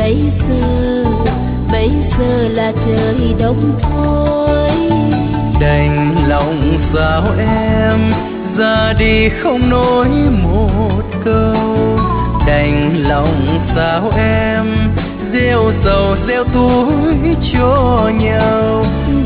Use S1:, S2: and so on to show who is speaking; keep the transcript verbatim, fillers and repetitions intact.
S1: bây giờ, bây giờ là trời đông thôi.
S2: Đành lòng sao em ra đi không nói một câu, đành lòng sao em gieo sầu gieo túi cho nhau.